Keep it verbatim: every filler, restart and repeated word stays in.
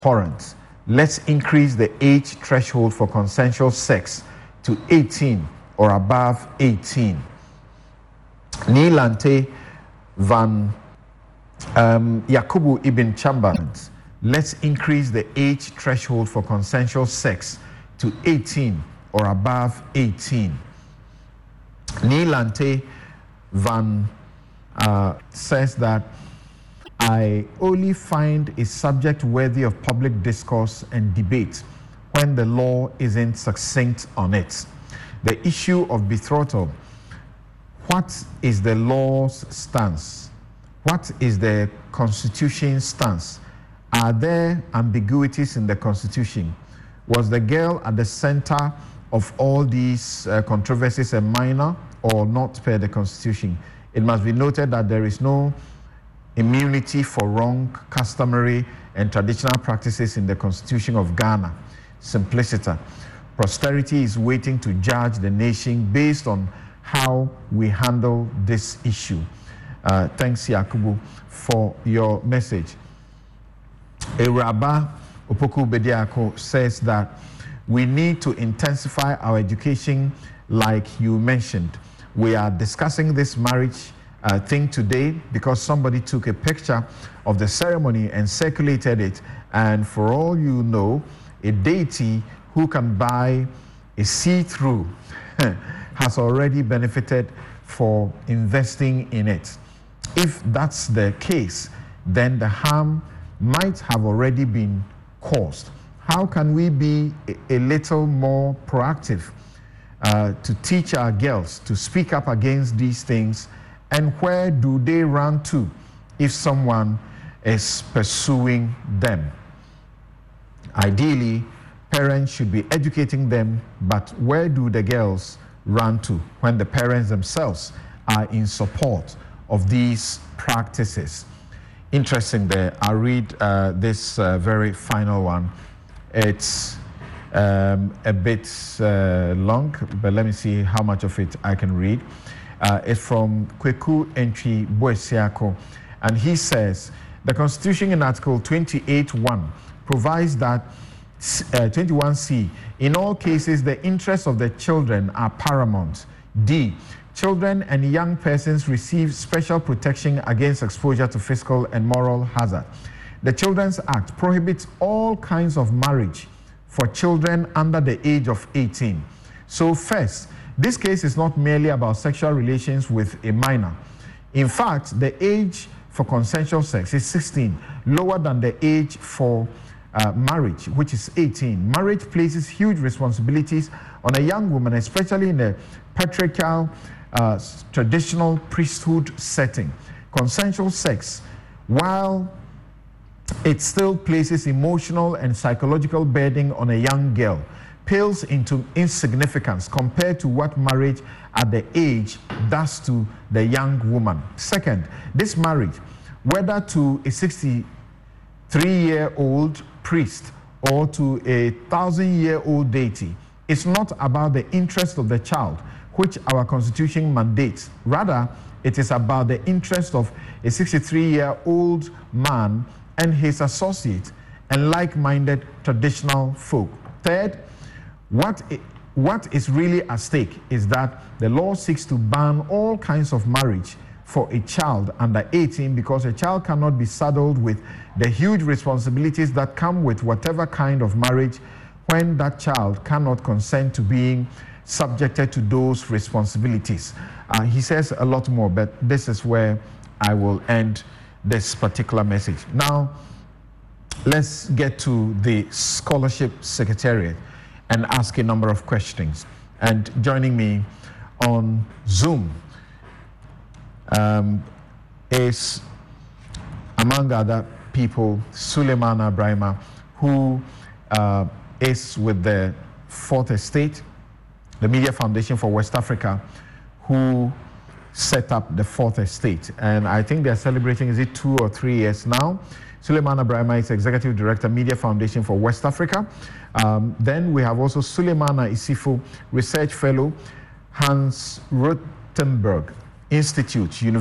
abhorrent. Let's increase the age threshold for consensual sex to eighteen or above eighteen. Nilante van um, Yakubu ibn Chambers. Let's increase the age threshold for consensual sex to eighteen or above eighteen. Nilante van uh, says that I only find a subject worthy of public discourse and debate when the law isn't succinct on it. The issue of betrothal. What is the law's stance? What is the Constitution's stance? Are there ambiguities in the Constitution? Was the girl at the center of all these uh, controversies a minor or not per the Constitution? It must be noted that there is no immunity for wrong, customary, and traditional practices in the Constitution of Ghana. Simpliciter. Posterity is waiting to judge the nation based on how we handle this issue. Uh, thanks, Yakubu, for your message. Eraba Opoku Bediako says that we need to intensify our education like you mentioned. We are discussing this marriage uh, thing today because somebody took a picture of the ceremony and circulated it, and for all you know, a deity who can buy a see-through has already benefited for investing in it. If that's the case, then the harm might have already been caused. How can we be a, a little more proactive uh, to teach our girls to speak up against these things? And where do they run to if someone is pursuing them? Ideally, parents should be educating them, but where do the girls run to when the parents themselves are in support of these practices? Interesting there. I'll read uh, this uh, very final one. It's um, a bit uh, long, but let me see how much of it I can read. Uh, it's from Kweku Entry Boesiako, and he says, the Constitution in Article twenty-eight one provides that uh, twenty-one C, in all cases, the interests of the children are paramount. D, children and young persons receive special protection against exposure to physical and moral hazard. The Children's Act prohibits all kinds of marriage for children under the age of eighteen. So first, this case is not merely about sexual relations with a minor. In fact, the age for consensual sex is sixteen, lower than the age for uh, marriage, which is eighteen. Marriage places huge responsibilities on a young woman, especially in a patriarchal, uh, traditional priesthood setting. Consensual sex, while it still places emotional and psychological burden on a young girl, pales into insignificance compared to what marriage at the age does to the young woman. Second, this marriage, whether to a sixty-three-year-old priest or to a thousand-year-old deity, is not about the interest of the child, which our Constitution mandates. Rather, it is about the interest of a sixty-three-year-old man and his associates and like-minded traditional folk. Third, What, it, what is really at stake is that the law seeks to ban all kinds of marriage for a child under eighteen because a child cannot be saddled with the huge responsibilities that come with whatever kind of marriage when that child cannot consent to being subjected to those responsibilities. Uh, he says a lot more, but this is where I will end this particular message. Now, let's get to the Scholarship Secretariat and ask a number of questions. And joining me on Zoom um, is, among other people, Suleimana Brahima, who uh, is with the Fourth Estate, the Media Foundation for West Africa, who set up the Fourth Estate. And I think they're celebrating, is it two or three years now? Suleimana Brahima is Executive Director, Media Foundation for West Africa. Um, then we have also Suleimana Isifu, Research Fellow, Hans Rothenberg Institute, University